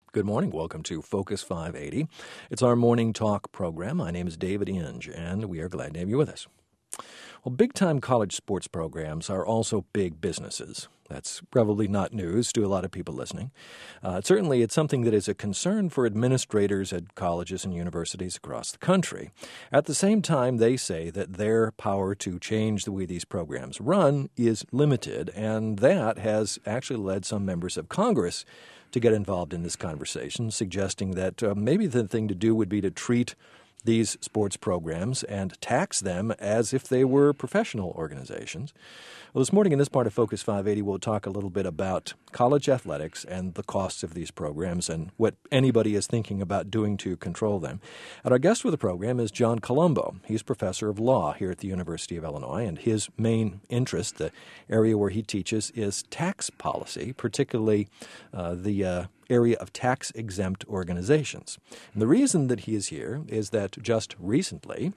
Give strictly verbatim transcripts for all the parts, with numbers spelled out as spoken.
Good morning. Welcome to Focus five eighty. It's our morning talk program. My name is David Inge, and we are glad to have you with us. Well, big-time college sports programs are also big businesses. That's probably not news to a lot of people listening. Uh, certainly, it's something that is a concern for administrators at colleges and universities across the country. At the same time, they say that their power to change the way these programs run is limited, and that has actually led some members of Congress to get involved in this conversation, suggesting that uh, maybe the thing to do would be to treat these sports programs and tax them as if they were professional organizations. Well, this morning in this part of Focus five eighty, we'll talk a little bit about college athletics and the costs of these programs and what anybody is thinking about doing to control them. And our guest for the program is John Colombo. He's professor of law here at the University of Illinois, and his main interest, the area where he teaches, is tax policy, particularly uh, the uh, area of tax-exempt organizations. And the reason that he is here is that just recently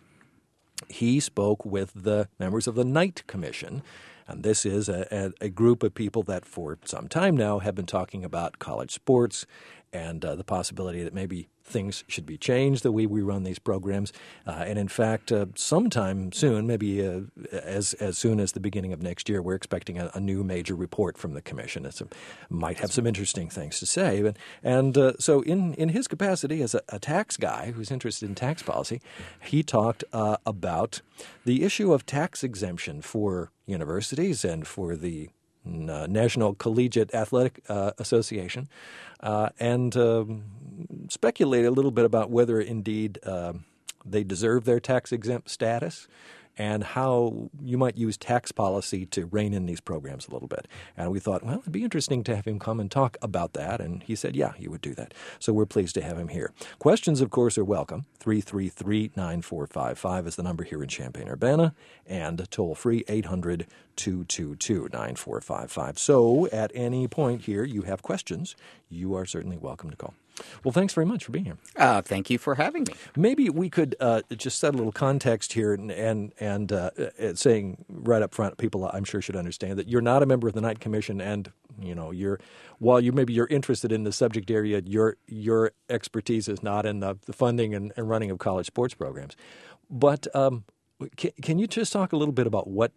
he spoke with the members of the Knight Commission. And this is a, a, a group of people that for some time now have been talking about college sports and uh, the possibility that maybe things should be changed, the way we run these programs. Uh, and in fact, uh, sometime soon, maybe uh, as as soon as the beginning of next year, we're expecting a, a new major report from the commission. It might have some interesting things to say. And, and uh, so in, in his capacity as a, a tax guy who's interested in tax policy, he talked uh, about the issue of tax exemption for universities and for the Uh, National Collegiate Athletic uh, Association, uh, and um, speculate a little bit about whether indeed uh, they deserve their tax-exempt status and how you might use tax policy to rein in these programs a little bit. And we thought, well, it'd be interesting to have him come and talk about that. And he said, yeah, he would do that. So we're pleased to have him here. Questions, of course, are welcome. three three three, nine four five five is the number here in Champaign-Urbana, and toll-free eight hundred, two two two, nine four five five. So at any point here you have questions, you are certainly welcome to call. Well, thanks very much for being here. Uh, thank you for having me. Maybe we could uh, just set a little context here and and, and uh, saying right up front, people I'm sure should understand that you're not a member of the Knight Commission, and you know you're while you maybe you're interested in the subject area, your your expertise is not in the, the funding and, and running of college sports programs. But um, can, can you just talk a little bit about what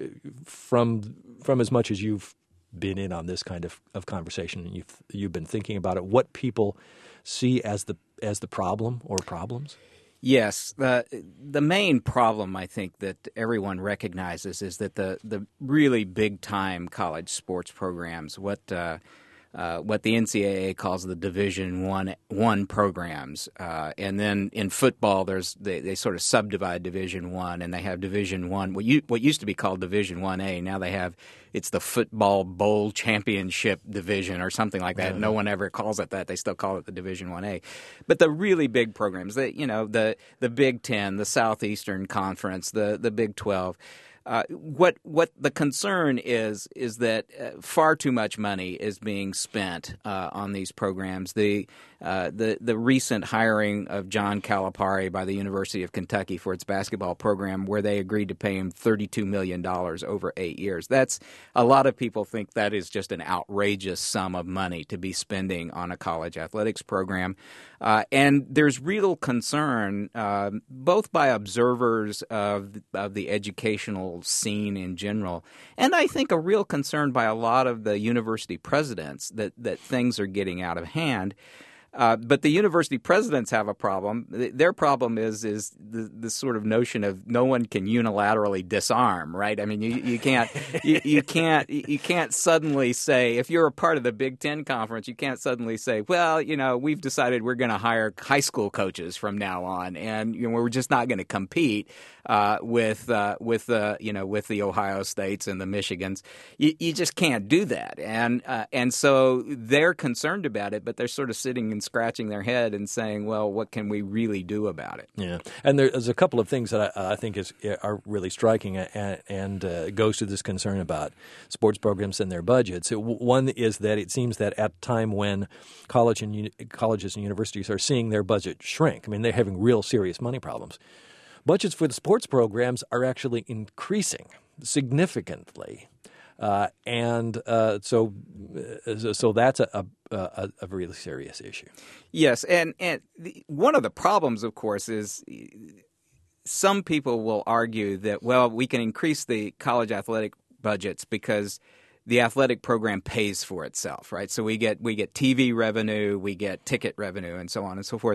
from from as much as you've been in on this kind of, of conversation and you've you've been thinking about it, what people see as the as the problem or problems? Yes, the the main problem I think that everyone recognizes is that the the really big time college sports programs, what uh, uh, what the N C double A calls the Division One One programs, uh, and then in football, there's they, they sort of subdivide Division One, and they have Division One. What you what used to be called Division One A, now they have it's the Football Bowl Championship Division or something like that. Yeah. No one ever calls it that. They still call it the Division One A. But the really big programs, the you know the the Big Ten, the Southeastern Conference, the the Big Twelve. Uh, what what the concern is is that uh, far too much money is being spent uh, on these programs. The uh, the the recent hiring of John Calipari by the University of Kentucky for its basketball program, where they agreed to pay him thirty-two million dollars over eight years. That's a lot of people think that is just an outrageous sum of money to be spending on a college athletics program. Uh, and there's real concern, uh, both by observers of of the educational scene in general, and I think a real concern by a lot of the university presidents that, that things are getting out of hand. Uh, but the university presidents have a problem. Their problem is is the, this sort of notion of no one can unilaterally disarm, right? I mean, you, you can't you, you can't you can't suddenly say, if you're a part of the Big Ten Conference, you can't suddenly say, well, you know, we've decided we're going to hire high school coaches from now on, and you know, we're just not going to compete uh, with uh, with uh, you know with the Ohio States and the Michigans. You, you just can't do that, and uh, and so they're concerned about it, but they're sort of sitting and scratching their head and saying, well, what can we really do about it? Yeah, and there's a couple of things that I, I think is are really striking and, and uh, goes to this concern about sports programs and their budgets. One is that it seems that at a time when college and uni- colleges and universities are seeing their budget shrink, I mean, they're having real serious money problems. Budgets for the sports programs are actually increasing significantly. Uh, and uh, so uh, so that's a, a, a really serious issue. Yes, and, and the, one of the problems, of course, is some people will argue that, well, we can increase the college athletic budgets because the athletic program pays for itself, right? So we get we get T V revenue, we get ticket revenue, and so on and so forth.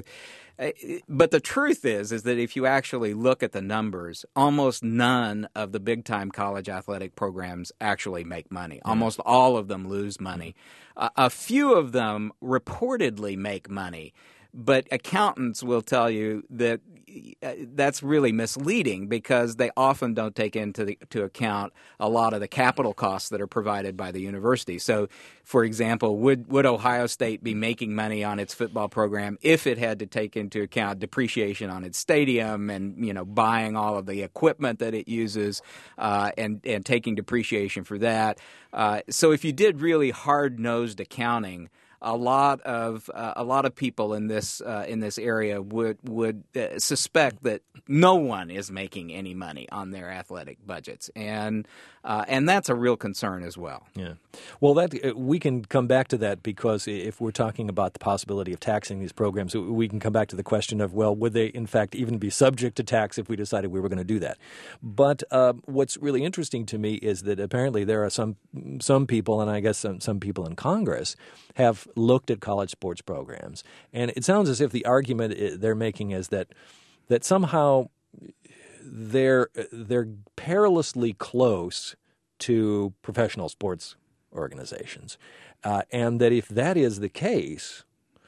But the truth is, is that if you actually look at the numbers, almost none of the big-time college athletic programs actually make money. Mm. Almost all of them lose money. Uh, a few of them reportedly make money, but accountants will tell you that that's really misleading because they often don't take into the, to account a lot of the capital costs that are provided by the university. So, for example, would would Ohio State be making money on its football program if it had to take into account depreciation on its stadium and, you know, buying all of the equipment that it uses uh, and and taking depreciation for that? Uh, so, if you did really hard-nosed accounting, a lot of uh, a lot of people in this uh, in this area would would uh, suspect that no one is making any money on their athletic budgets, and uh, and that's a real concern as well. Yeah, well, that we can come back to that because if we're talking about the possibility of taxing these programs, we can come back to the question of, well, would they in fact even be subject to tax if we decided we were going to do that? But uh, what's really interesting to me is that apparently there are some some people, and I guess some some people in Congress have looked at college sports programs, and it sounds as if the argument they're making is that that somehow they're they're perilously close to professional sports organizations, uh, and that if that is the case,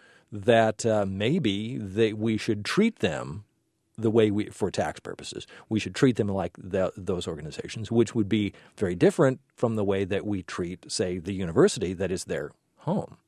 that uh, maybe they, we should treat them the way we, for tax purposes, we should treat them like the, those organizations, which would be very different from the way that we treat, say, the university that is their home.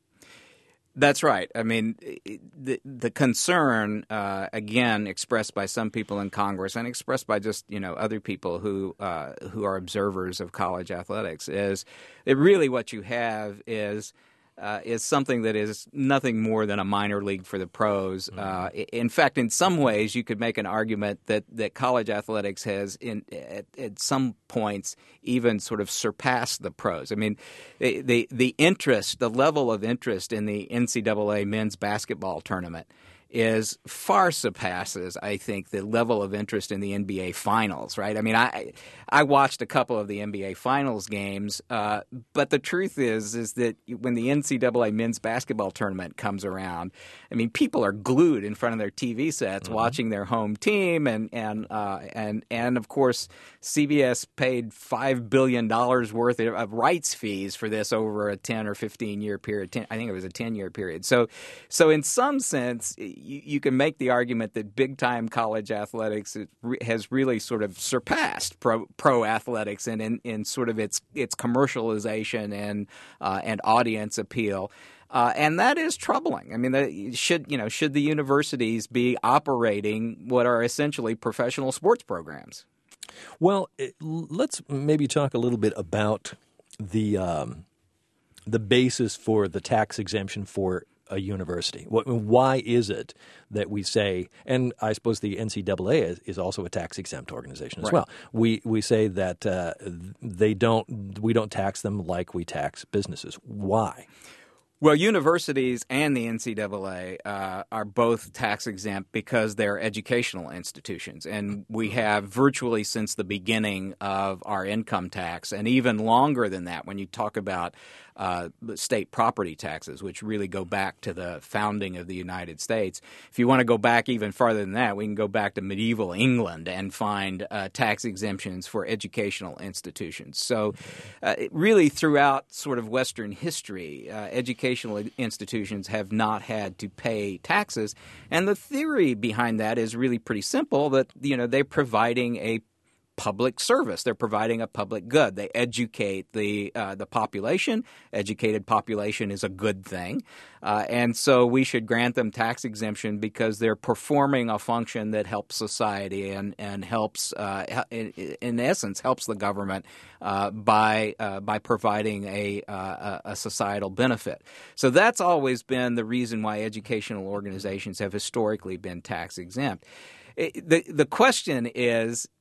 That's right. I mean, the the concern, uh, again, expressed by some people in Congress and expressed by just, you know, other people who uh, who are observers of college athletics is that really what you have is uh, is something that is nothing more than a minor league for the pros. Mm-hmm. Uh, in fact, in some ways, you could make an argument that, that college athletics has, in at, at some points, even sort of surpassed the pros. I mean, the, the the interest, the level of interest in the N C double A men's basketball tournament is far surpasses, I think, the level of interest in the N B A Finals, right? I mean, I I watched a couple of the N B A Finals games, uh, but the truth is is that when the N C double A men's basketball tournament comes around, I mean, people are glued in front of their T V sets mm-hmm. watching their home team, and and uh, and and of course, C B S paid five billion dollars worth of rights fees for this over a ten or fifteen year period. ten, I think it was a ten year period. So, so in some sense, You, you can make the argument that big-time college athletics has really sort of surpassed pro, pro athletics in, in, in sort of its its commercialization and uh, and audience appeal, uh, and that is troubling. I mean, the, should you know should the universities be operating what are essentially professional sports programs? Well, it, let's maybe talk a little bit about the um, the basis for the tax exemption for a university. Why is it that we say, and I suppose the N C double A is, is also a tax-exempt organization as right. well. We we say that uh, they don't we don't tax them like we tax businesses. Why? Well, universities and the N C double A uh, are both tax-exempt because they're educational institutions. And we have virtually since the beginning of our income tax, and even longer than that when you talk about uh, state property taxes, which really go back to the founding of the United States. If you want to go back even farther than that, we can go back to medieval England and find uh, tax exemptions for educational institutions. So uh, really throughout sort of Western history, uh, educational institutions have not had to pay taxes. And the theory behind that is really pretty simple, that, you know, they're providing a public service. They're providing a public good. They educate the uh, the population. Educated population is a good thing. Uh, and so we should grant them tax exemption because they're performing a function that helps society and, and helps, uh, in, in essence, helps the government uh, by uh, by providing a, uh, a societal benefit. So that's always been the reason why educational organizations have historically been tax exempt. It, the, the question is,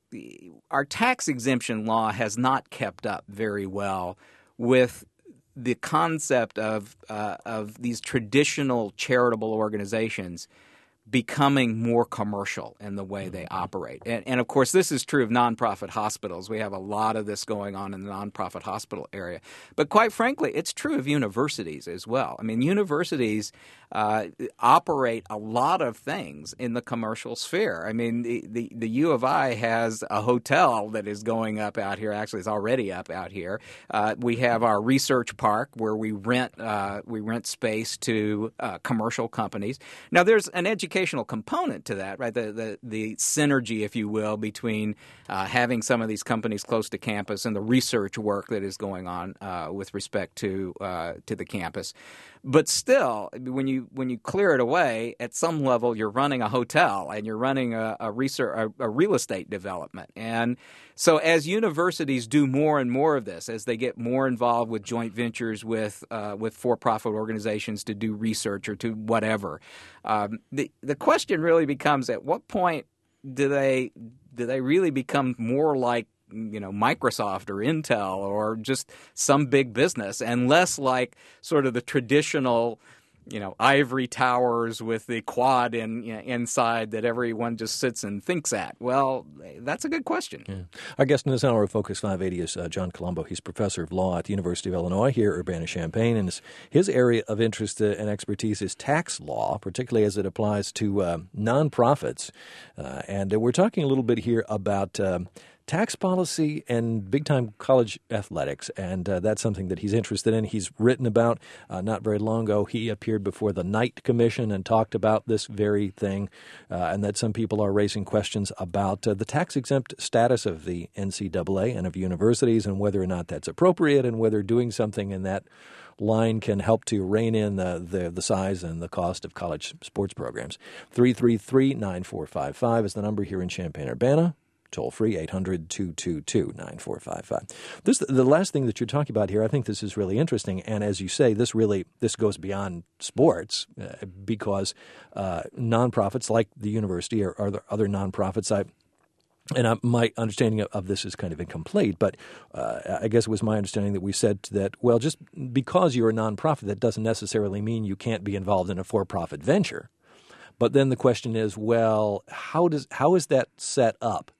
our tax exemption law has not kept up very well with the concept of uh, of these traditional charitable organizations becoming more commercial in the way they operate. And, and of course, this is true of nonprofit hospitals. We have a lot of this going on in the nonprofit hospital area. But quite frankly, it's true of universities as well. I mean, universities uh, operate a lot of things in the commercial sphere. I mean, the, the, the U of I has a hotel that is going up out here. Actually, it's already up out here. Uh, we have our research park where we rent uh, we rent space to uh, commercial companies. Now, there's an educational component to that, right? The the, the synergy, if you will, between uh, having some of these companies close to campus and the research work that is going on uh, with respect to uh, to the campus. But still, when you when you clear it away, at some level, you're running a hotel and you're running a, a research a, a real estate development. And so, as universities do more and more of this, as they get more involved with joint ventures with uh, with for-profit organizations to do research or to whatever, um, the the question really becomes: at what point do they do they really become more like, you know, Microsoft or Intel or just some big business, and less like sort of the traditional, you know, ivory towers with the quad in, you know, inside that everyone just sits and thinks at? Well, that's a good question. Yeah. Our guest in this hour of Focus five eighty is uh, John Colombo. He's professor of law at the University of Illinois here at Urbana-Champaign, and his, his area of interest uh, and expertise is tax law, particularly as it applies to uh, nonprofits. Uh, and uh, we're talking a little bit here about Uh, tax policy and big-time college athletics, and uh, that's something that he's interested in. He's written about. Uh, not very long ago, he appeared before the Knight Commission and talked about this very thing, uh, and that some people are raising questions about uh, the tax-exempt status of the N C double A and of universities and whether or not that's appropriate and whether doing something in that line can help to rein in the, the, the size and the cost of college sports programs. three three three, nine four five five is the number here in Champaign-Urbana. Toll free, eight hundred, two two two, nine four five five. This, the last thing that you're talking about here, I think this is really interesting. And as you say, this really this goes beyond sports uh, because uh, nonprofits like the university or, or other nonprofits, I And I, my understanding of, of this is kind of incomplete, but uh, I guess it was my understanding that we said that, well, just because you're a nonprofit, that doesn't necessarily mean you can't be involved in a for-profit venture. But then the question is, well, how does how is that set up?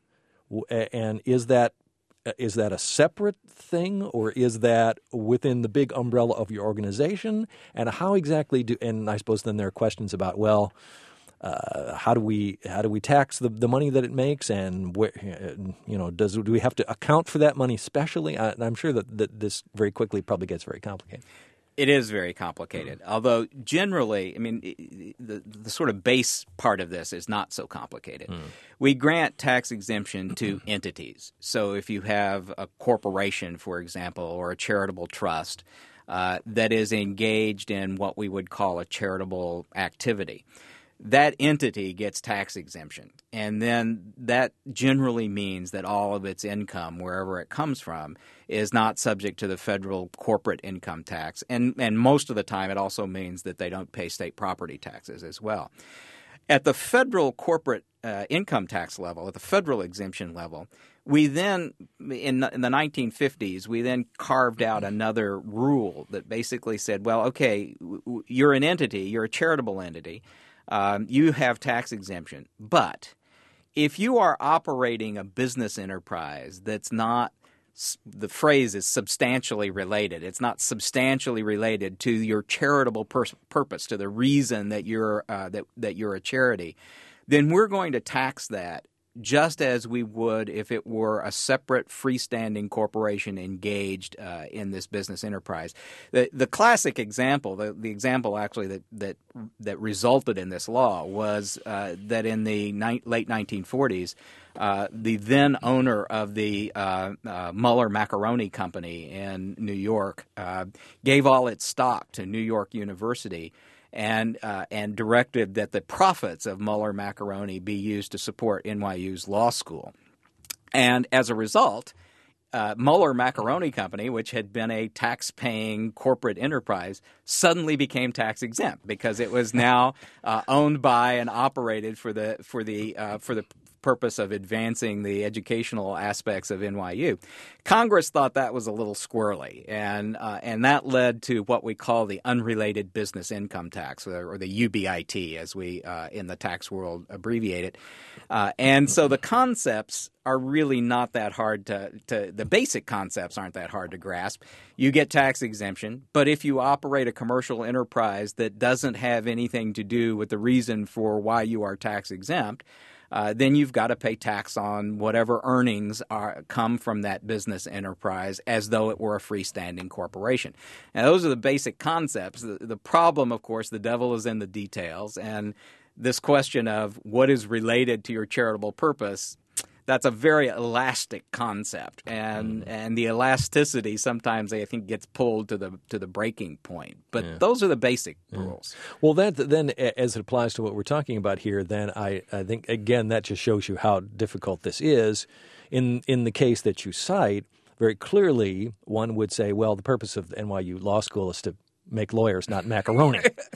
And is that is that a separate thing, or is that within the big umbrella of your organization? And how exactly do? And I suppose then there are questions about, well, uh, how do we how do we tax the, the money that it makes, and where, you know, does do we have to account for that money specially? I, I'm sure that, that this very quickly probably gets very complicated. It is very complicated, mm. although generally, I mean, the, the sort of base part of this is not so complicated. Mm. We grant tax exemption to entities. So if you have a corporation, for example, or a charitable trust uh, that is engaged in what we would call a charitable activity, that entity gets tax exemption. And then that generally means that all of its income, wherever it comes from, is not subject to the federal corporate income tax. And, and most of the time it also means that they don't pay state property taxes as well. At the federal corporate uh, income tax level, at the federal exemption level, we then, in, in the nineteen fifties, we then carved out another rule that basically said, well, okay, you're an entity, you're a charitable entity, Um, you have tax exemption. But if you are operating a business enterprise that's not, the phrase is substantially related, it's not substantially related to your charitable pur- purpose, to the reason that you're uh, that that you're a charity, then we're going to tax that just as we would if it were a separate freestanding corporation engaged uh, in this business enterprise. The the classic example, the, the example actually that, that that resulted in this law was uh, that in the ni- late nineteen forties, uh, the then owner of the uh, uh, Muller Macaroni Company in New York uh, gave all its stock to New York University, and uh, and directed that the profits of Muller Macaroni be used to support N Y U's law school. And as a result, uh, Muller Macaroni Company, which had been a tax-paying corporate enterprise, suddenly became tax-exempt because it was now uh, owned by and operated for the for the uh, for the purpose of advancing the educational aspects of N Y U. Congress thought that was a little squirrely, and uh, and that led to what we call the unrelated business income tax, or, or the U B I T, as we uh, in the tax world abbreviate it. Uh, and so the concepts are really not that hard to, to – the basic concepts aren't that hard to grasp. You get tax exemption, but if you operate a commercial enterprise that doesn't have anything to do with the reason for why you are tax exempt, uh, then you've got to pay tax on whatever earnings are come from that business enterprise as though it were a freestanding corporation. Now, those are the basic concepts. The, the problem, of course, the devil is in the details, and this question of what is related to your charitable purpose, that's a very elastic concept, and and the elasticity sometimes I think gets pulled to the to the breaking point. But yeah. those are the basic yeah. rules. Well, that then, as it applies to what we're talking about here, then I, I think again that just shows you how difficult this is. In in the case that you cite, very clearly, one would say, well, the purpose of the N Y U Law School is to make lawyers, not macaroni.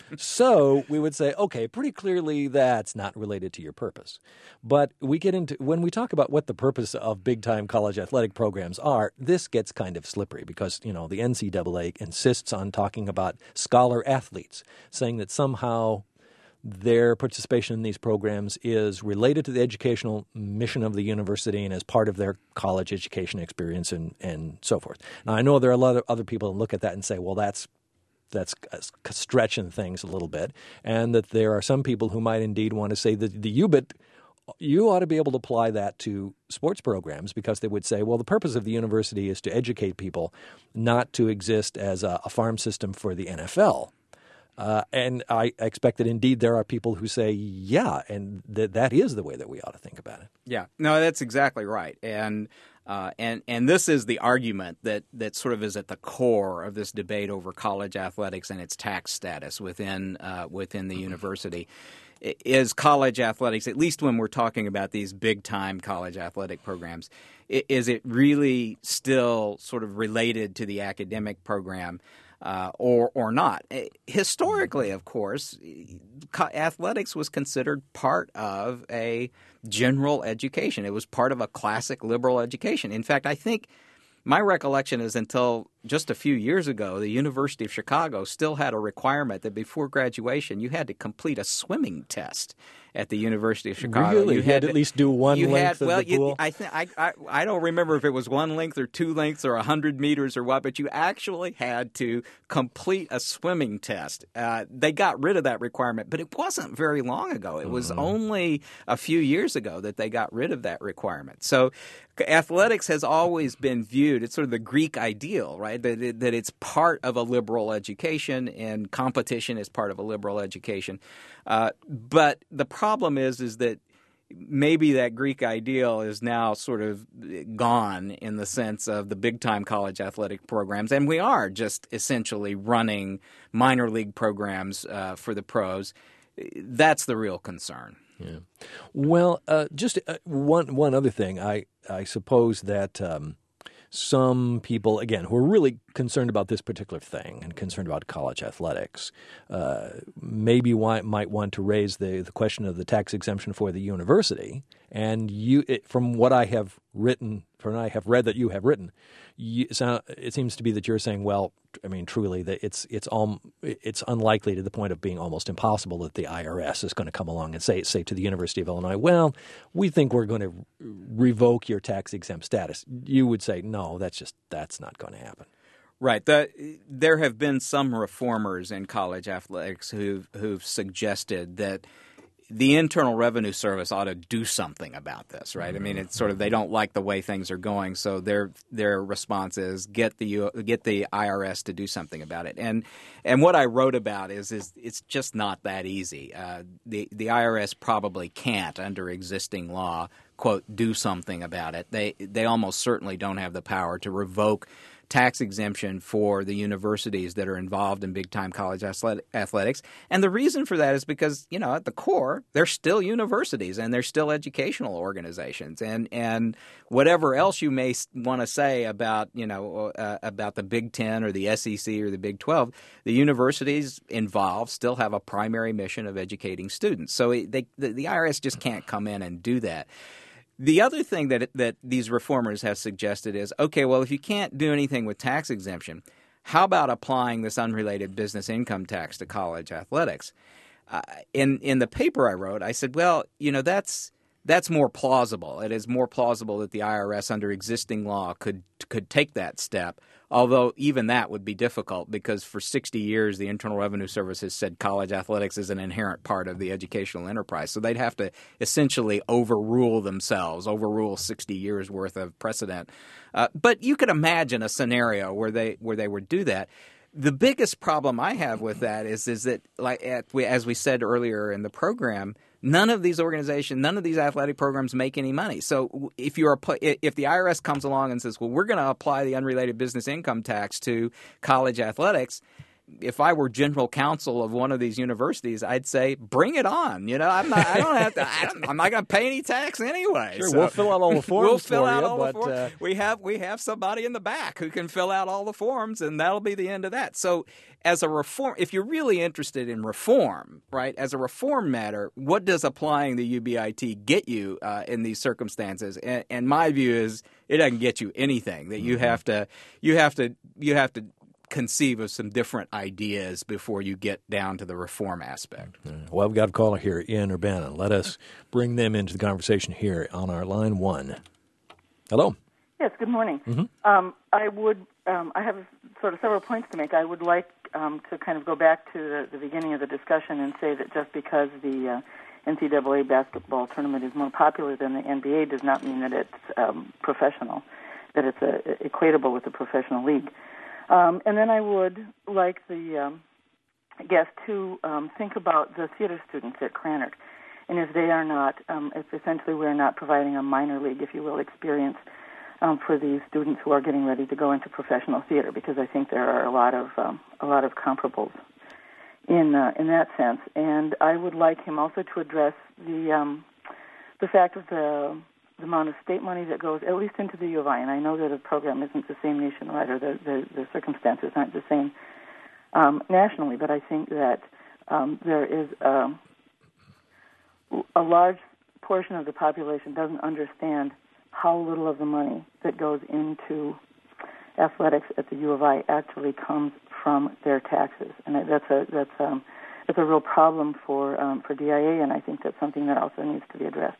So we would say, okay, pretty clearly that's not related to your purpose. But we get into, when we talk about what the purpose of big-time college athletic programs are, this gets kind of slippery because, you know, the N C double A insists on talking about scholar athletes, saying that somehow their participation in these programs is related to the educational mission of the university and as part of their college education experience and, and so forth. Now, I know there are a lot of other people who look at that and say, well, that's that's stretching things a little bit, and that there are some people who might indeed want to say that the U B I T, you ought to be able to apply that to sports programs because they would say, well, the purpose of the university is to educate people, not to exist as a, a farm system for the N F L. Uh, and I expect that indeed there are people who say, yeah, and that that is the way that we ought to think about it. Yeah, no, that's exactly right. And Uh, and and this is the argument that, that sort of is at the core of this debate over college athletics and its tax status within uh, within the university. Is college athletics, at least when we're talking about these big-time college athletic programs, is it really still sort of related to the academic program? Uh, or or not. Historically, of course, athletics was considered part of a general education. It was part of a classic liberal education. In fact, I think my recollection is until just a few years ago, the University of Chicago still had a requirement that before graduation you had to complete a swimming test at the University of Chicago. Really? You, you had to at least do one you length had, of well, the pool? You, I, th- I, I, I don't remember if it was one length or two lengths or one hundred meters or what, but you actually had to complete a swimming test. Uh, they got rid of that requirement, but it wasn't very long ago. It was mm-hmm. only a few years ago that they got rid of that requirement. So athletics has always been viewed, it's sort of the Greek ideal, right, that, it, that it's part of a liberal education and competition is part of a liberal education. Uh, but the problem is, is that maybe that Greek ideal is now sort of gone in the sense of the big-time college athletic programs, and we are just essentially running minor league programs uh, for the pros. That's the real concern. Yeah. Well, uh, just uh, one one other thing. I I suppose that um, some people, again, who are really concerned about this particular thing and concerned about college athletics, uh, maybe want, might want to raise the, the question of the tax exemption for the university. And you, it, from what I have written, from what I have read that you have written, you, so it seems to be that you're saying, well, I mean, truly, that it's it's all it's unlikely to the point of being almost impossible that the I R S is going to come along and say say to the University of Illinois, well, we think we're going to revoke your tax exempt status. You would say, no, that's just that's not going to happen. Right. The, there have been some reformers in college athletics who've who've suggested that the Internal Revenue Service ought to do something about this, right? I mean, it's sort of they don't like the way things are going, so their their response is get the get the I R S to do something about it. And and what I wrote about is is it's just not that easy. Uh, the the I R S probably can't, under existing law, quote, do something about it. They they almost certainly don't have the power to revoke tax exemption for the universities that are involved in big-time college athletics. And the reason for that is because, you know, at the core, they're still universities and they're still educational organizations. And and whatever else you may want to say about, you know, uh, about the Big Ten or the S E C or the Big twelve, the universities involved still have a primary mission of educating students. So it, they, the, the I R S just can't come in and do that. The other thing that that these reformers have suggested is, okay, well, if you can't do anything with tax exemption, how about applying this unrelated business income tax to college athletics? Uh, in in the paper I wrote, I said, well, you know, that's that's more plausible. It is more plausible that the I R S under existing law could could take that step, although even that would be difficult because for sixty years the Internal Revenue Service has said college athletics is an inherent part of the educational enterprise. So they'd have to essentially overrule themselves, overrule sixty years worth of precedent. Uh, but you could imagine a scenario where they where they would do that. The biggest problem I have with that is is that, like at, we, as we said earlier in the program, none of these organizations, none of these athletic programs make any money. So if you're a, if the I R S comes along and says, well, we're going to apply the unrelated business income tax to college athletics, if I were general counsel of one of these universities, I'd say, bring it on. You know, I'm not. I don't have to. I don't, I'm not going to pay any tax anyway. Sure, so we'll fill out all the forms. We'll fill for out you, all but, the forms. Uh... We have we have somebody in the back who can fill out all the forms, and that'll be the end of that. So, as a reform, if you're really interested in reform, right? As a reform matter, what does applying the U B I T get you uh, in these circumstances? And, and my view is, it doesn't get you anything. That you have to, you have to, you have to. conceive of some different ideas before you get down to the reform aspect. Well, I've got a caller here, Ian Urbana. Let us bring them into the conversation here on our line one. Hello. Yes, good morning. Mm-hmm. Um, I would, um, I have sort of several points to make. I would like um, to kind of go back to the, the beginning of the discussion and say that just because the uh, N C double A basketball tournament is more popular than the N B A does not mean that it's um, professional, that it's uh, equatable with the professional league. Um, and then I would like the um, guest to um, think about the theater students at Krannert. And if they are not, um, if essentially we're not providing a minor league, if you will, experience um, for these students who are getting ready to go into professional theater, because I think there are a lot of um, a lot of comparables in uh, in that sense. And I would like him also to address the um, the fact of the the amount of state money that goes, at least into the U of I, and I know that a program isn't the same nationwide, or the, the, the circumstances aren't the same um, nationally, but I think that um, there is a, a large portion of the population doesn't understand how little of the money that goes into athletics at the U of I actually comes from their taxes, and that's a that's um, that's a real problem for um, for D I A, and I think that's something that also needs to be addressed.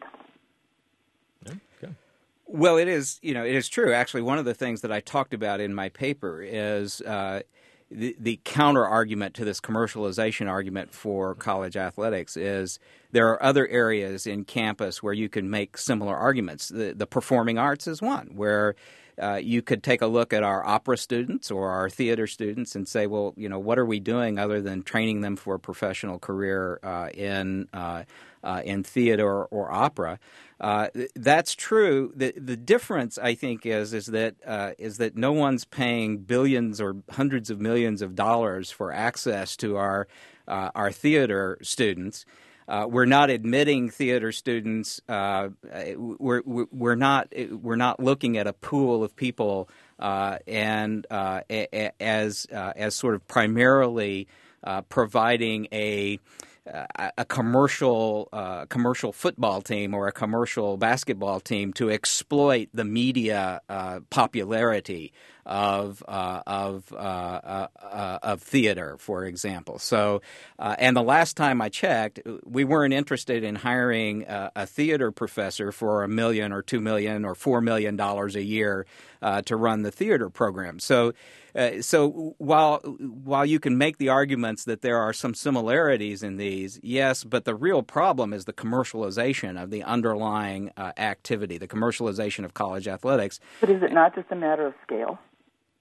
Well, it is, you know, it is true. Actually, one of the things that I talked about in my paper is uh, the, the counter argument to this commercialization argument for college athletics is there are other areas in campus where you can make similar arguments. The, the performing arts is one where uh, you could take a look at our opera students or our theater students and say, well, you know, what are we doing other than training them for a professional career uh, in uh, uh, in theater or, or opera? Uh, that's true. The the difference, I think, is is that uh, is that no one's paying billions or hundreds of millions of dollars for access to our uh, our theater students. Uh, we're not admitting theater students. Uh, we're we're not we're not looking at a pool of people uh, and uh, as uh, as sort of primarily uh, providing a. Uh, a commercial uh, commercial football team or a commercial basketball team to exploit the media uh, popularity of uh, of uh, uh, uh, of theater, for example. So, uh, and the last time I checked, we weren't interested in hiring uh, a theater professor for a million or two million or four million dollars a year uh, to run the theater program. So. Uh, so while while you can make the arguments that there are some similarities in these, yes, but the real problem is the commercialization of the underlying uh, activity, the commercialization of college athletics. But is it not just a matter of scale?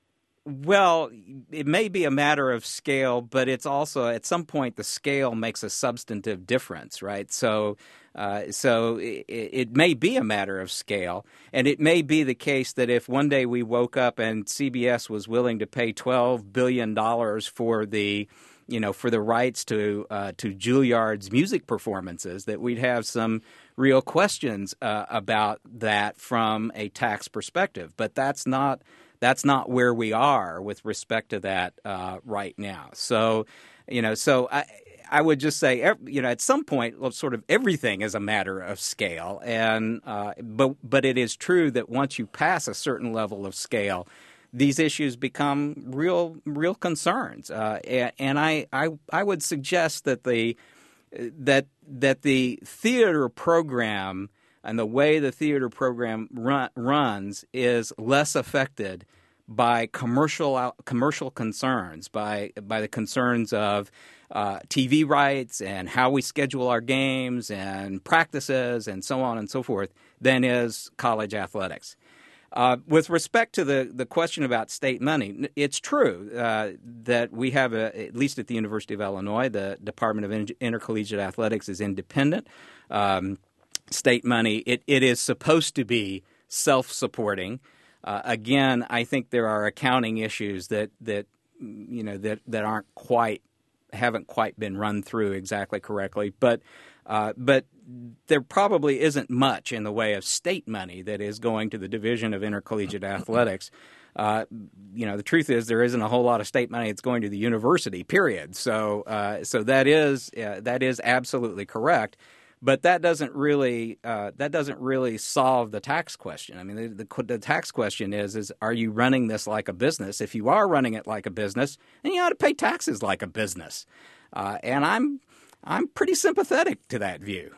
Well, it may be a matter of scale, but it's also at some point the scale makes a substantive difference, right? So, uh, so it, it may be a matter of scale, and it may be the case that if one day we woke up and C B S was willing to pay twelve billion dollars for the, you know, for the rights to uh, to Juilliard's music performances, that we'd have some real questions uh, about that from a tax perspective. But that's not. That's not where we are with respect to that uh, right now. So, you know, so I, I would just say, you know, at some point, well, sort of everything is a matter of scale. And uh, but but it is true that once you pass a certain level of scale, these issues become real real concerns. Uh, and and I, I I would suggest that the that that the theater program and the way the theater program run, runs is less affected by commercial commercial concerns, by by the concerns of uh, T V rights and how we schedule our games and practices and so on and so forth, than is college athletics. Uh, with respect to the, the question about state money, it's true uh, that we have, a, at least at the University of Illinois, the Department of Intercollegiate Athletics is independent. Um, State money, it, it is supposed to be self-supporting. Uh, again, I think there are accounting issues that that you know that, that aren't quite haven't quite been run through exactly correctly. But uh, but there probably isn't much in the way of state money that is going to the Division of Intercollegiate Athletics. Uh, you know, the truth is there isn't a whole lot of state money that's going to the university. Period. So uh, so that is uh, that is absolutely correct. But that doesn't really uh, that doesn't really solve the tax question. I mean, the, the, the tax question is is are you running this like a business? If you are running it like a business, then you ought to pay taxes like a business. Uh, and I'm I'm pretty sympathetic to that view.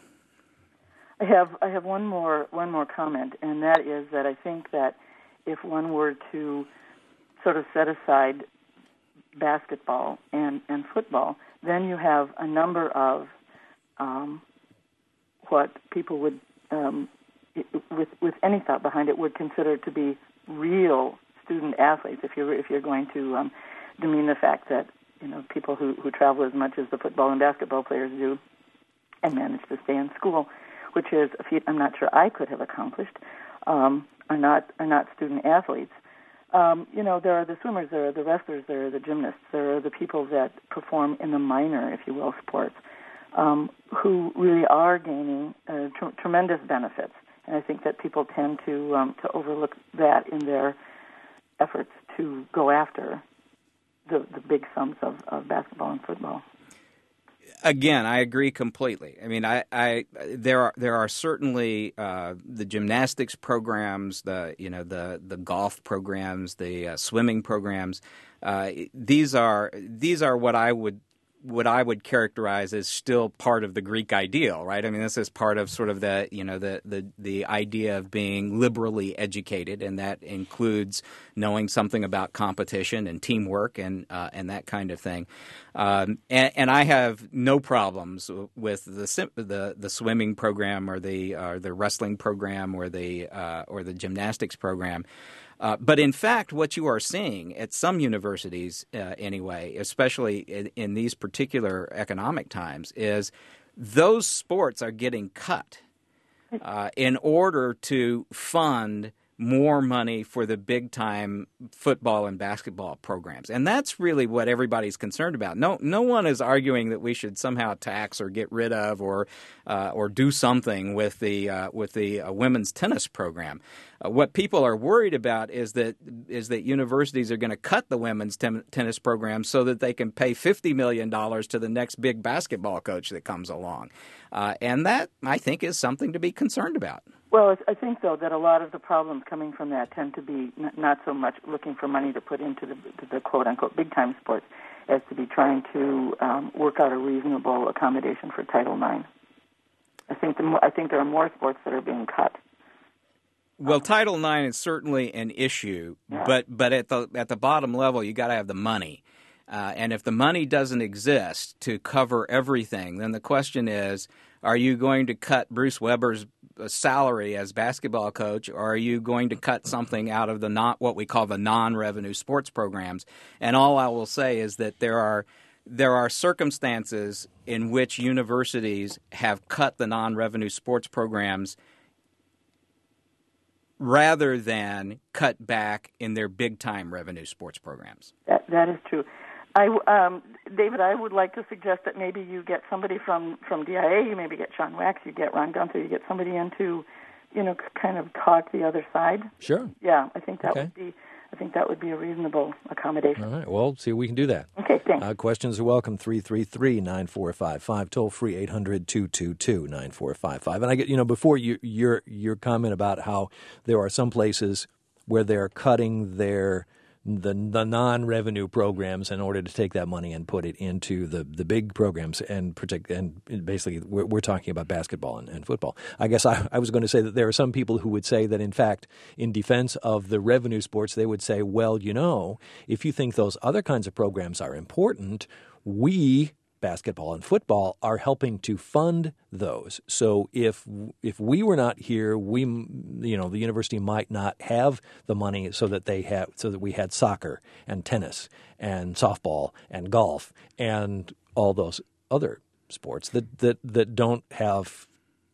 I have I have one more one more comment, and that is that I think that if one were to sort of set aside basketball and, and football, then you have a number of um, what people would, um, with with any thought behind it, would consider to be real student athletes. If you're if you're going to um, demean the fact that you know people who, who travel as much as the football and basketball players do and manage to stay in school, which is a feat I'm not sure I could have accomplished, um, are not are not student athletes. Um, you know, there are the swimmers, there are the wrestlers, there are the gymnasts, there are the people that perform in the minor, if you will, sports. Um, who really are gaining uh, tr- tremendous benefits, and I think that people tend to um, to overlook that in their efforts to go after the, the big sums of, of basketball and football. Again, I agree completely. I mean, I, I there are there are certainly uh, the gymnastics programs, the you know the the golf programs, the uh, swimming programs. Uh, these are these are what I would. what I would characterize as still part of the Greek ideal, right? I mean, this is part of sort of the, you know, the the, the idea of being liberally educated, and that includes knowing something about competition and teamwork and uh, and that kind of thing. Um, and, and I have no problems with the the the swimming program or the or the wrestling program or the uh, or the gymnastics program. Uh, but in fact, what you are seeing at some universities uh, anyway, especially in, in these particular economic times, is those sports are getting cut uh, in order to fund more money for the big-time football and basketball programs. And that's really what everybody's concerned about. No no one is arguing that we should somehow tax or get rid of or uh, or do something with the uh, with the uh, women's tennis program. Uh, what people are worried about is that is that universities are going to cut the women's ten- tennis program so that they can pay fifty million dollars to the next big basketball coach that comes along. Uh, and that, I think, is something to be concerned about. Well, I think, though, that a lot of the problems coming from that tend to be not so much looking for money to put into the, to the quote-unquote big-time sports as to be trying to um, work out a reasonable accommodation for Title nine. I think, the more, I think there are more sports that are being cut. Well, Title nine is certainly an issue, yeah. but but at the at the bottom level, you got to have the money. Uh, and if the money doesn't exist to cover everything, then the question is, are you going to cut Bruce Weber's a salary as basketball coach, or are you going to cut something out of the not what we call the non-revenue sports programs? And all I will say is that there are there are circumstances in which universities have cut the non-revenue sports programs rather than cut back in their big-time revenue sports programs. That that is true. I, um, David, I would like to suggest that maybe you get somebody from, from D I A, you maybe get Sean Wax, you get Ron Gunther, you get somebody in to, you know, kind of talk the other side. Sure. Yeah, I think that Okay. would be I think that would be a reasonable accommodation. All right. Well, see if we can do that. Okay, thanks. Uh, questions are welcome. three three three, nine four five five. Toll free eight hundred, two two two, nine four five five. And I get, you know, before you, your your comment about how there are some places where they're cutting their the the non-revenue programs in order to take that money and put it into the, the big programs, and protect, and basically we're, we're talking about basketball and, and football. I guess I, I was going to say that there are some people who would say that, in fact, in defense of the revenue sports, they would say, well, you know, if you think those other kinds of programs are important, we, basketball and football, are helping to fund those. So if if we were not here, we, you know, the university might not have the money so that they have so that we had soccer and tennis and softball and golf and all those other sports that that, that don't have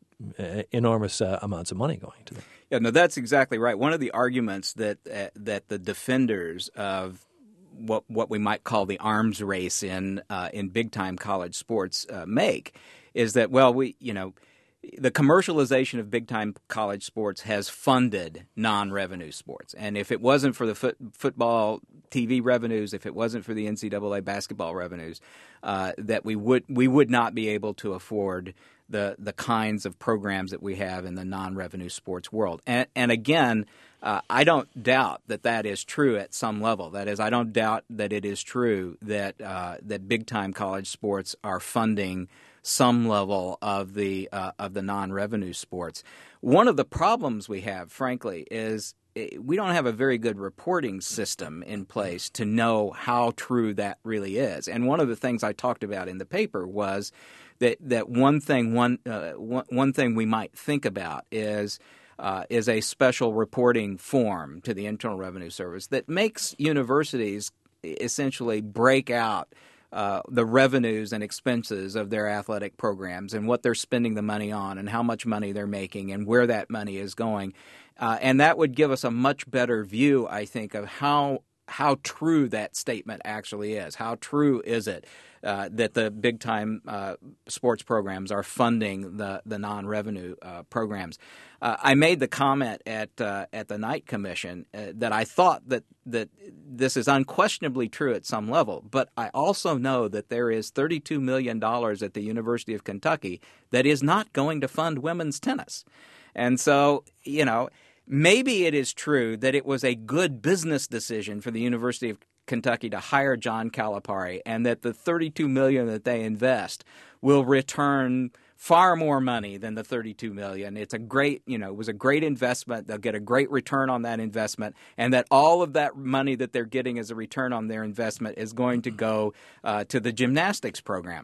uh, enormous uh, amounts of money going to them. Yeah, no, that's exactly right. One of the arguments that uh, that the defenders of what what we might call the arms race in uh, in big time college sports uh, make is that, well, we you know the commercialization of big time college sports has funded non-revenue sports, and if it wasn't for the foot, football T V revenues, if it wasn't for the N C double A basketball revenues, uh, that we would we would not be able to afford the the kinds of programs that we have in the non-revenue sports world. And, and again, uh, I don't doubt that that is true at some level. That is, I don't doubt that it is true that uh, that big-time college sports are funding some level of the uh, of the non-revenue sports. One of the problems we have, frankly, is we don't have a very good reporting system in place to know how true that really is. And one of the things I talked about in the paper was that that one thing one uh, one, one thing we might think about is uh, is a special reporting form to the Internal Revenue Service that makes universities essentially break out Uh, the revenues and expenses of their athletic programs and what they're spending the money on and how much money they're making and where that money is going. Uh, and that would give us a much better view, I think, of how how true that statement actually is. How true is it uh, that the big-time uh, sports programs are funding the, the non-revenue uh, programs? Uh, I made the comment at uh, at the Knight Commission uh, that I thought that that this is unquestionably true at some level, but I also know that there is thirty-two million dollars at the University of Kentucky that is not going to fund women's tennis. And so, you know, maybe it is true that it was a good business decision for the University of Kentucky to hire John Calipari, and that the thirty-two million dollars that they invest will return far more money than the thirty-two million dollars. It's a great, you know, it was a great investment. They'll get a great return on that investment, and that all of that money that they're getting as a return on their investment is going to go uh, to the gymnastics program.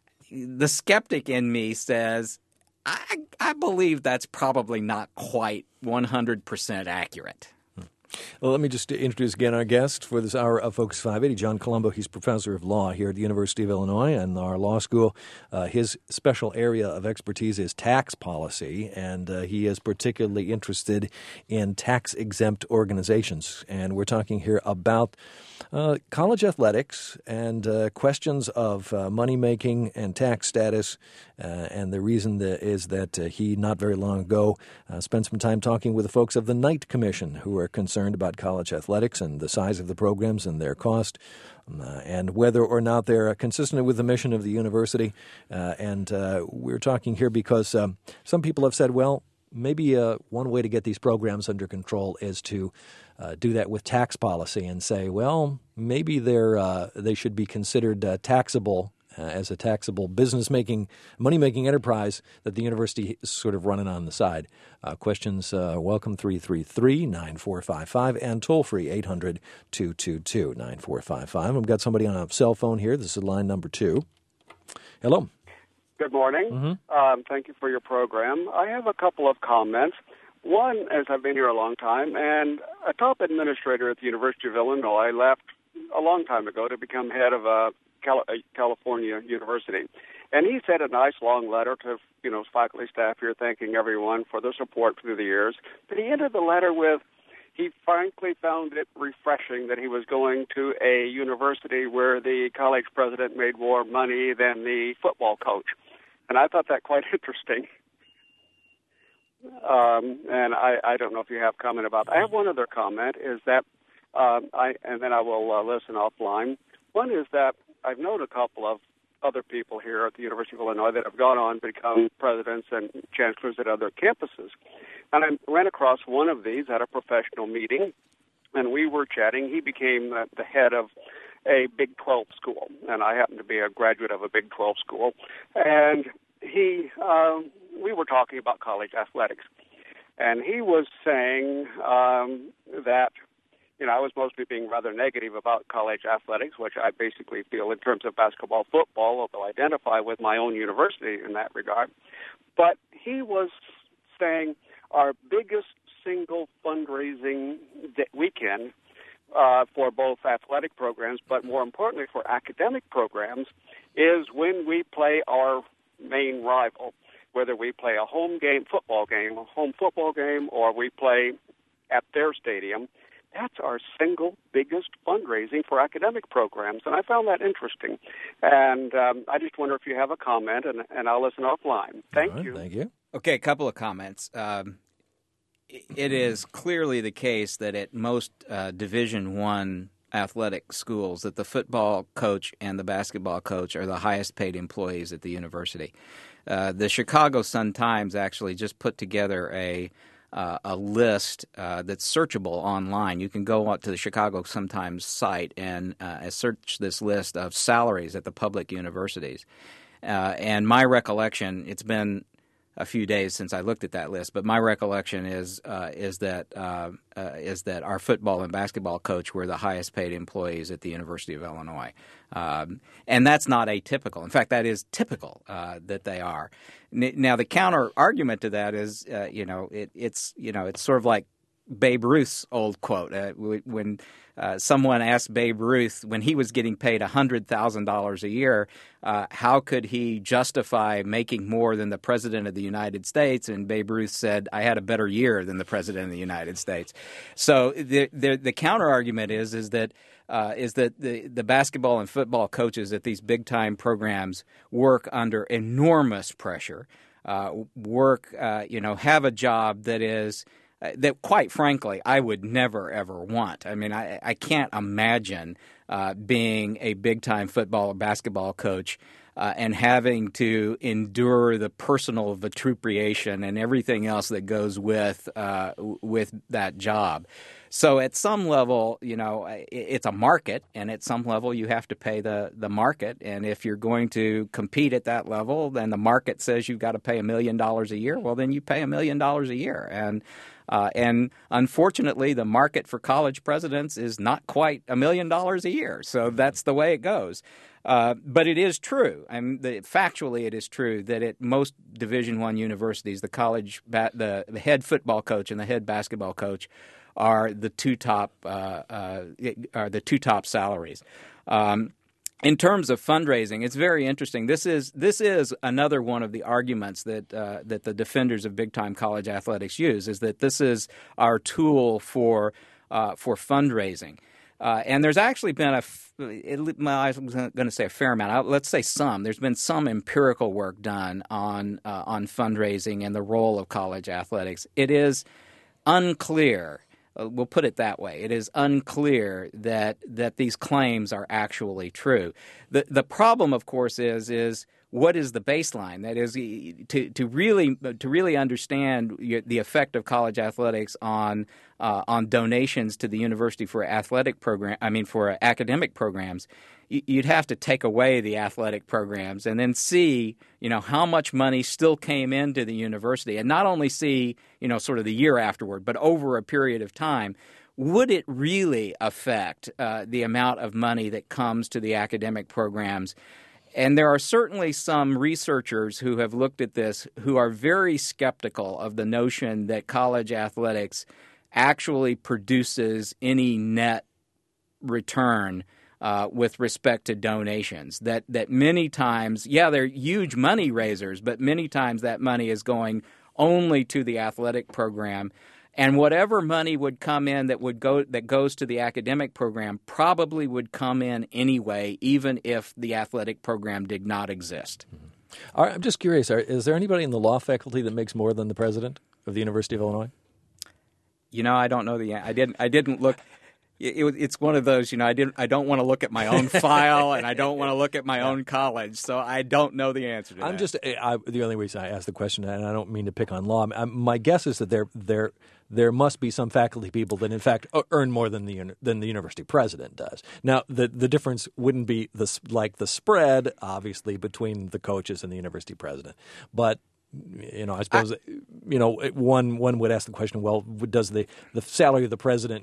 The skeptic in me says, I, I believe that's probably not quite one hundred percent accurate. Well, let me just introduce again our guest for this hour of Focus five eighty, John Colombo. He's professor of law here at the University of Illinois and our law school. Uh, his special area of expertise is tax policy, and uh, he is particularly interested in tax-exempt organizations. And we're talking here about uh, college athletics and uh, questions of uh, money-making and tax status. Uh, and the reason that is that uh, he, not very long ago, uh, spent some time talking with the folks of the Knight Commission, who are concerned about college athletics and the size of the programs and their cost, uh, and whether or not they're consistent with the mission of the university. Uh, and uh, we're talking here because um, some people have said, well, maybe uh, one way to get these programs under control is to uh, do that with tax policy and say, well, maybe they're uh, they should be considered uh, taxable uh, as a taxable business-making, money-making enterprise that the university is sort of running on the side. Uh, questions, uh, welcome, three three three, nine four five five, and toll-free eight hundred, two two two, nine four five five. We've got somebody on a cell phone here. This is line number two. Hello. Good morning. Mm-hmm. Um, thank you for your program. I have a couple of comments. One, as I've been here a long time, and a top administrator at the University of Illinois left a long time ago to become head of a, Cal- a California university. And he sent a nice long letter to, you know, faculty staff here thanking everyone for their support through the years. But he ended the letter with, he frankly found it refreshing that he was going to a university where the college president made more money than the football coach. And I thought that quite interesting. Um, and I, I don't know if you have comment about that. I have one other comment, is that, um, I and then I will uh, listen offline. One is that I've known a couple of other people here at the University of Illinois that have gone on to become presidents and chancellors at other campuses. And I ran across one of these at a professional meeting, and we were chatting. He became uh, the head of a Big twelve school, and I happen to be a graduate of a Big twelve school. And he, uh, we were talking about college athletics, and he was saying um, that, you know, I was mostly being rather negative about college athletics, which I basically feel in terms of basketball, football, although I identify with my own university in that regard. But he was saying our biggest single fundraising weekend uh, for both athletic programs, but more importantly for academic programs, is when we play our main rival, whether we play a home game, football game, a home football game, or we play at their stadium. That's our single biggest fundraising for academic programs, and I found that interesting. And um, I just wonder if you have a comment, and, and I'll listen offline. Thank right, you. Thank you. Okay, a couple of comments. Um, it is clearly the case that at most uh, Division One athletic schools that the football coach and the basketball coach are the highest paid employees at the university. Uh, the Chicago Sun-Times actually just put together a uh, a list uh, that's searchable online. You can go out to the Chicago Sun-Times site and uh, search this list of salaries at the public universities. Uh, and my recollection, it's been a few days since I looked at that list, but my recollection is uh, is that uh, uh, is that our football and basketball coach were the highest paid employees at the University of Illinois, um, and that's not atypical. In fact, that is typical uh, that they are. N- now, the counter argument to that is, uh, you know, it, it's you know, it's sort of like Babe Ruth's old quote uh, when uh, someone asked Babe Ruth when he was getting paid one hundred thousand dollars a year, uh, how could he justify making more than the President of the United States? And Babe Ruth said, I had a better year than the President of the United States. So the the, the counter argument is is that uh, is that the, the basketball and football coaches at these big time programs work under enormous pressure, uh, work uh, you know have a job that is. Uh, that, quite frankly, I would never, ever want. I mean, I, I can't imagine uh, being a big-time football or basketball coach uh, and having to endure the personal vituperation and everything else that goes with uh, with that job. So at some level, you know, it's a market, and at some level you have to pay the, the market. And if you're going to compete at that level, then the market says you've got to pay a million dollars a year. Well, then you pay a million dollars a year. And Uh, and unfortunately, the market for college presidents is not quite a million dollars a year. So that's the way it goes. Uh, but it is true. I mean, the, factually, it is true that at most Division One universities, the college, ba- the, the head football coach and the head basketball coach are the two top uh, uh, are the two top salaries. Um, In terms of fundraising, it's very interesting. This is this is another one of the arguments that uh, that the defenders of big-time college athletics use, is that this is our tool for uh, for fundraising. Uh, and there's actually been a, it, well, I was going to say a fair amount. Let's say some. There's been some empirical work done on uh, on fundraising and the role of college athletics. It is unclear. We'll put it that way. It is unclear that that these claims are actually true. The the problem, of course, is is what is the baseline? That is, to to really to really understand the effect of college athletics on uh, on donations to the university for athletic program. I mean, for academic programs. You'd have to take away the athletic programs and then see, you know, how much money still came into the university, and not only see, you know, sort of the year afterward, but over a period of time. Would it really affect uh, the amount of money that comes to the academic programs? And there are certainly some researchers who have looked at this who are very skeptical of the notion that college athletics actually produces any net return uh, with respect to donations. That that many times, yeah, they're huge money raisers, but many times that money is going only to the athletic program. And whatever money would come in that would go that goes to the academic program probably would come in anyway, even if the athletic program did not exist. Mm-hmm. All right, I'm just curious: are, is there anybody in the law faculty that makes more than the president of the University of Illinois? You know, I don't know the. I didn't. I didn't look. It, it, it's one of those. You know, I didn't. I don't want to look at my own file, and I don't want to look at my own college, so I don't know the answer to that. I'm just. I, the only reason I asked the question, and I don't mean to pick on law. I, my guess is that there, there, there must be some faculty people that, in fact, earn more than the than the university president does. Now, the the difference wouldn't be the like the spread, obviously, between the coaches and the university president, but. You know, I suppose, I, you know, one one would ask the question, well, does the, the salary of the president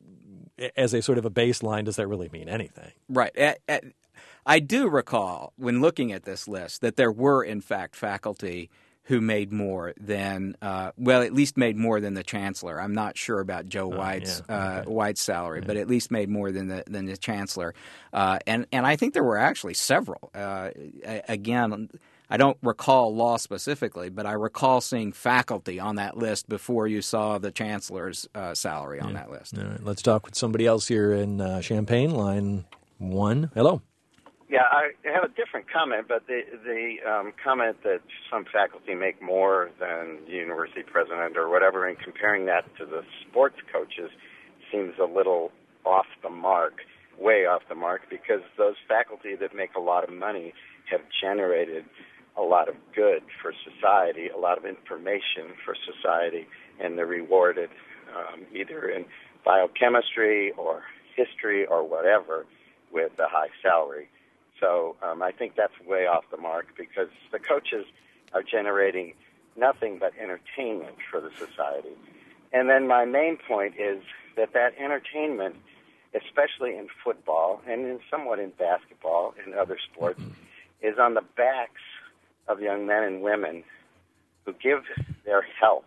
as a sort of a baseline, does that really mean anything? Right. At, at, I do recall when looking at this list that there were, in fact, faculty who made more than, uh, well, at least made more than the chancellor. I'm not sure about Joe White's uh, yeah. okay. uh, White's salary, yeah. but at least made more than the than the chancellor. Uh, and and I think there were actually several. Uh, again. I don't recall law specifically, but I recall seeing faculty on that list before you saw the chancellor's uh, salary on yeah. that list. All right. Let's talk with somebody else here in uh, Champaign, line one. Hello. Yeah, I have a different comment, but the the um, comment that some faculty make more than the university president or whatever, and comparing that to the sports coaches seems a little off the mark, way off the mark, because those faculty that make a lot of money have generated a lot of good for society, a lot of information for society, and they're rewarded um, either in biochemistry or history or whatever with a high salary. So um, I think that's way off the mark because the coaches are generating nothing but entertainment for the society. And then my main point is that that entertainment, especially in football and in somewhat in basketball and other sports, is on the backs of young men and women who give their health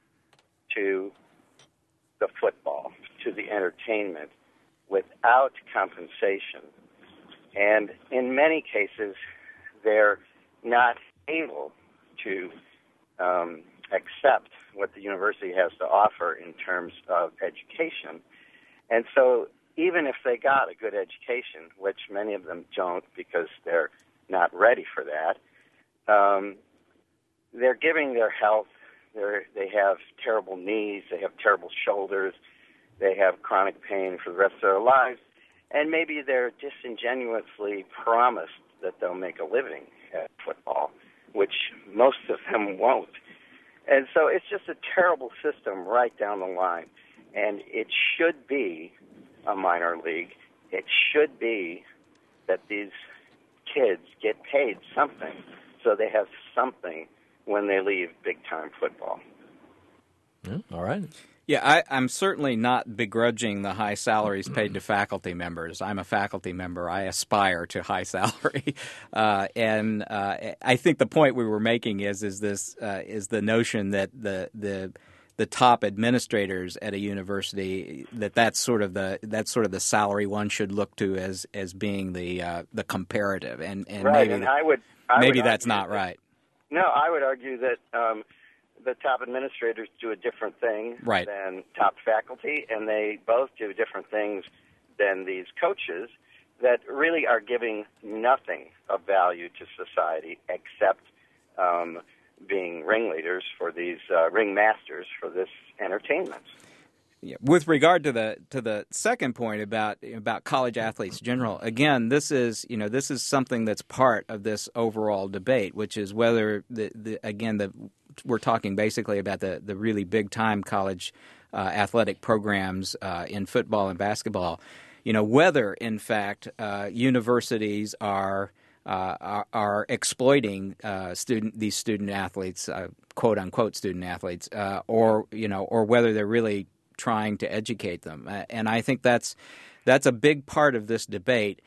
to the football, to the entertainment, without compensation. And in many cases, they're not able to um, accept what the university has to offer in terms of education. And so even if they got a good education, which many of them don't because they're not ready for that, um, they're giving their health. They're, they have terrible knees. They have terrible shoulders. They have chronic pain for the rest of their lives. And maybe they're disingenuously promised that they'll make a living at football, which most of them won't. And so it's just a terrible system right down the line. And it should be a minor league. It should be that these kids get paid something so they have something when they leave big-time football. Yeah, all right. Yeah, I, I'm certainly not begrudging the high salaries paid to faculty members. I'm a faculty member. I aspire to high salary, uh, and uh, I think the point we were making is is this uh, is the notion that the the the top administrators at a university that that's sort of the that's sort of the salary one should look to as as being the uh, the comparative, and and right, maybe and I would I maybe would that's not that, right. No, I would argue that. Um, The top administrators do a different thing right. than top faculty, and they both do different things than these coaches that really are giving nothing of value to society except um, being ringleaders for these uh, ringmasters for this entertainment. Yeah. With regard to the to the second point about about college athletes in general, again, this is you know this is something that's part of this overall debate, which is whether the, the again the we're talking basically about the, the really big time college uh, athletic programs uh, in football and basketball. You know whether in fact uh, universities are. Uh, are, are exploiting uh, student these student athletes, uh, quote unquote student athletes, uh, or you know, or whether they're really trying to educate them. Uh, and I think that's that's a big part of this debate.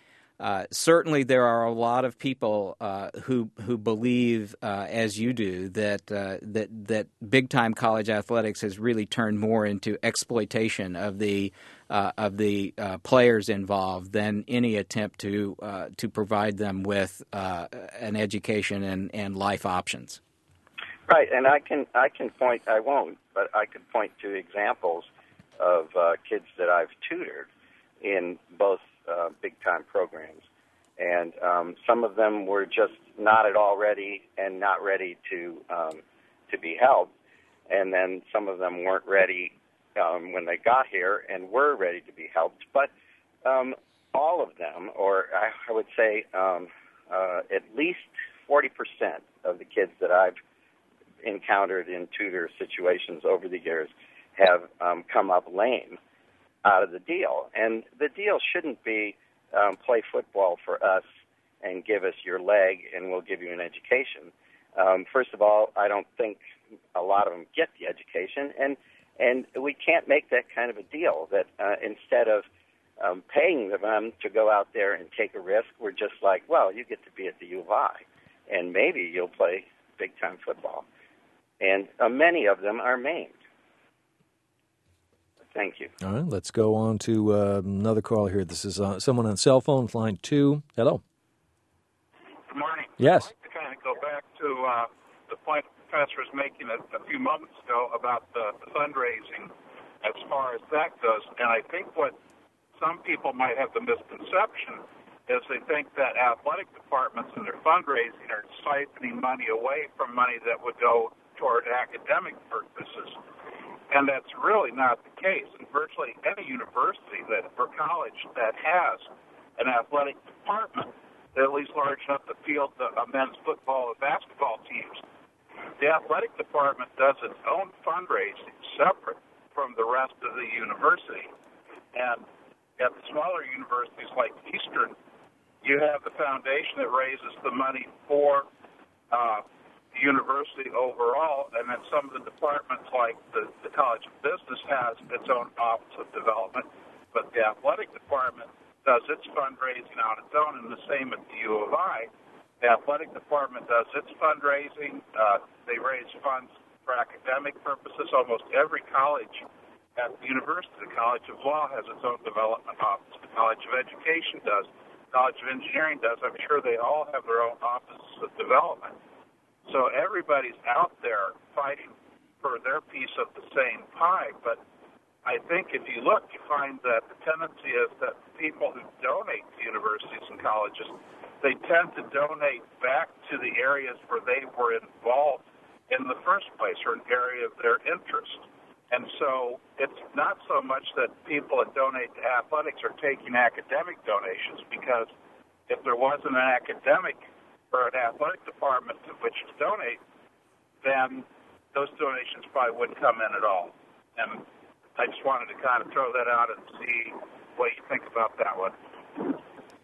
Uh, certainly, there are a lot of people uh, who who believe, uh, as you do, that uh, that that big time college athletics has really turned more into exploitation of the uh, of the uh, players involved than any attempt to uh, to provide them with uh, an education and, and life options. Right, and I can I can point I won't, but I could point to examples of uh, kids that I've tutored in both uh, big-time programs. And um, some of them were just not at all ready and not ready to um, to be helped. And then some of them weren't ready um, when they got here and were ready to be helped. But um, all of them, or I, I would say um, uh, at least forty percent of the kids that I've encountered in tutor situations over the years have um, come up lame out of the deal. And the deal shouldn't be um, play football for us and give us your leg and we'll give you an education. Um, first of all, I don't think a lot of them get the education, and and we can't make that kind of a deal that uh, instead of um, paying them to go out there and take a risk, we're just like, well, you get to be at the U of I, and maybe you'll play big-time football. And uh, many of them are maimed. Thank you. All right, let's go on to uh, another call here. This is uh, someone on cell phone, line two. Hello. Good morning. Yes. I'd like to kind of go back to uh, the point the professor was making a, a few moments ago about the, the fundraising as far as that goes. And I think what some people might have the misconception is they think that athletic departments and their fundraising are siphoning money away from money that would go toward academic purposes. And that's really not the case. In virtually any university that or college that has an athletic department, at least large enough to field the uh, men's football and basketball teams, the athletic department does its own fundraising separate from the rest of the university. And at the smaller universities like Eastern, you have the foundation that raises the money for uh, the university overall, and then some of the departments like the, the College of Business has its own Office of Development, but the athletic department does its fundraising on its own, and the same at the U of I. The athletic department does its fundraising. Uh, they raise funds for academic purposes. Almost every college at the university, the College of Law has its own development office. The College of Education does. The College of Engineering does. I'm sure they all have their own offices of development. So everybody's out there fighting for their piece of the same pie. But I think if you look, you find that the tendency is that people who donate to universities and colleges, they tend to donate back to the areas where they were involved in the first place, or an area of their interest. And so it's not so much that people that donate to athletics are taking academic donations, because if there wasn't an academic or an athletic department to which to donate, then those donations probably wouldn't come in at all. And I just wanted to kind of throw that out and see what you think about that one.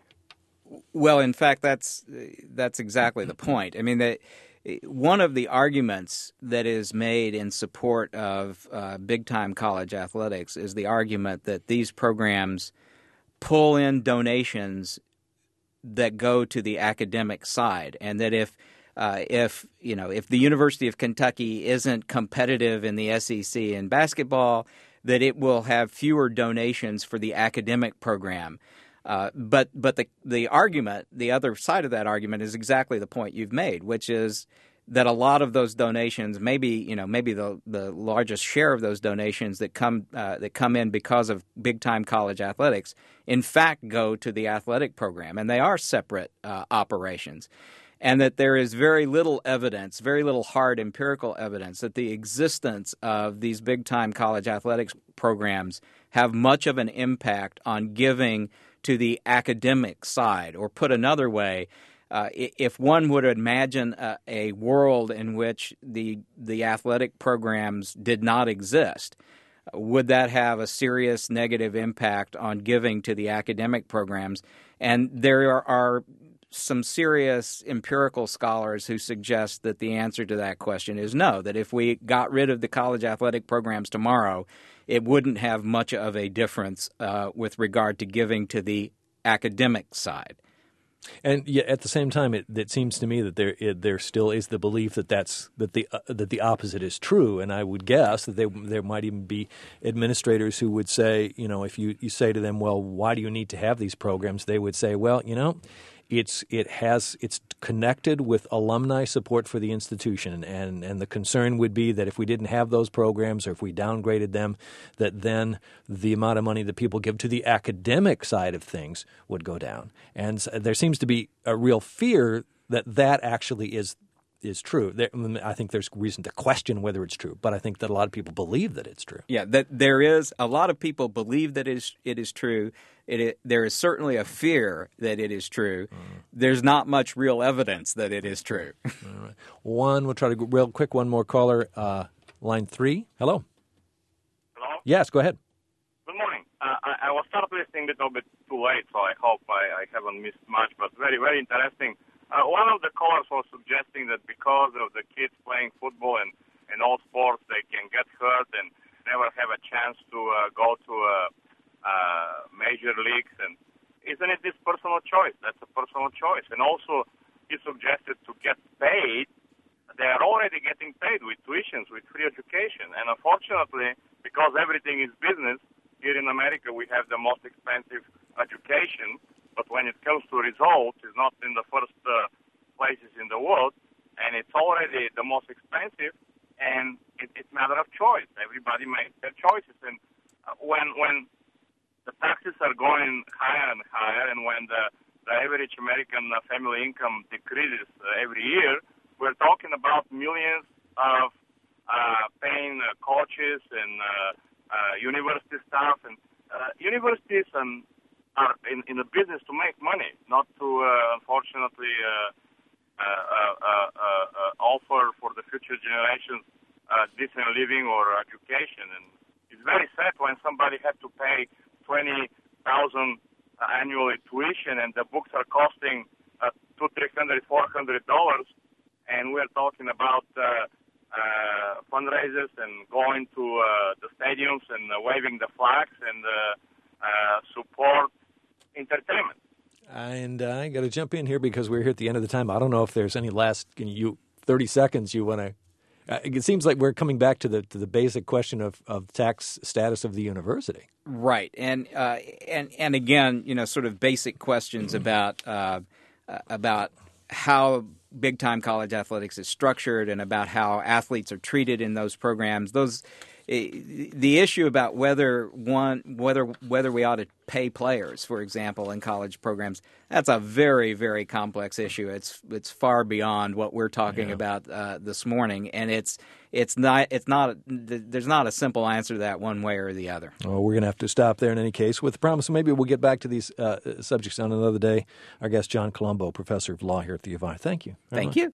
Well, in fact, that's that's exactly the point. I mean, the, one of the arguments that is made in support of uh, big-time college athletics is the argument that these programs pull in donations that go to the academic side, and that if uh, if you know if the University of Kentucky isn't competitive in the S E C in basketball, that it will have fewer donations for the academic program. Uh, but but the the argument, the other side of that argument, is exactly the point you've made, which is that a lot of those donations, maybe you know maybe the the largest share of those donations that come uh, that come in because of big time college athletics, in fact, go to the athletic program, and they are separate uh, operations, and that there is very little evidence, very little hard empirical evidence that the existence of these big time college athletics programs have much of an impact on giving to the academic side. Or put another way, uh, if one would imagine a, a world in which the the athletic programs did not exist, would that have a serious negative impact on giving to the academic programs? And there are, are some serious empirical scholars who suggest that the answer to that question is no, that if we got rid of the college athletic programs tomorrow, it wouldn't have much of a difference uh, with regard to giving to the academic side. And yet, at the same time, it, it seems to me that there it, there still is the belief that that's that the uh, that the opposite is true. And I would guess that they, there might even be administrators who would say, you know, if you, you say to them, well, why do you need to have these programs? They would say, well, you know, it's it has it's connected with alumni support for the institution, and and the concern would be that if we didn't have those programs or if we downgraded them, that then the amount of money that people give to the academic side of things would go down. And so there seems to be a real fear that that actually is is true. There, I think there's reason to question whether it's true, but I think that a lot of people believe that it's true. Yeah, that there is a lot of people believe that it is, it is true. It, it, there is certainly a fear that it is true. Mm. There's not much real evidence that it is true. All right. One, we'll try to go real quick. One more caller. Uh, line three. Hello. Hello? Yes, go ahead. Good morning. Uh, I, I was start listening a little bit too late, so I hope I, I haven't missed much, but very, very interesting. Uh, one of the callers was suggesting that because of the kids playing football and, and all sports, they can get hurt and never have a chance to uh, go to uh, uh, major leagues. And isn't it this personal choice? That's a personal choice. And also, he suggested to get paid. They are already getting paid with tuitions, with free education. And unfortunately, because everything is business, here in America we have the most expensive education. But when it comes to results, it's not in the first uh, places in the world, and it's already the most expensive, and it, it's a matter of choice. Everybody makes their choices, and uh, when when the taxes are going higher and higher, and when the, the average American uh, family income decreases uh, every year, we're talking about millions of uh, paying uh, coaches and uh, uh, university staff, and uh, universities and are in, in the business to make money, not to, uh, unfortunately, uh, uh, uh, uh, uh, offer for the future generations uh, decent living or education. And it's very sad when somebody has to pay twenty thousand dollars annually tuition, and the books are costing uh, two, three hundred, four hundred dollars, and we're talking about uh, uh, fundraisers and going to uh, the stadiums and uh, waving the flags and uh, uh, support entertainment. And uh, I got to jump in here because we're here at the end of the time. I don't know if there's any last can you thirty seconds you want to. Uh, it seems like we're coming back to the to the basic question of, of tax status of the university. Right, and uh, and and again, you know, sort of basic questions about uh, about how big time college athletics is structured and about how athletes are treated in those programs. Those. The issue about whether one whether whether we ought to pay players, for example, in college programs, that's a very, very complex issue. It's it's far beyond what we're talking yeah. about uh, this morning, and it's it's not it's not there's not a simple answer to that one way or the other. Well, we're going to have to stop there in any case. With the promise, maybe we'll get back to these uh, subjects on another day. Our guest, John Colombo, professor of law here at the U of I. Thank you. Thank much. you.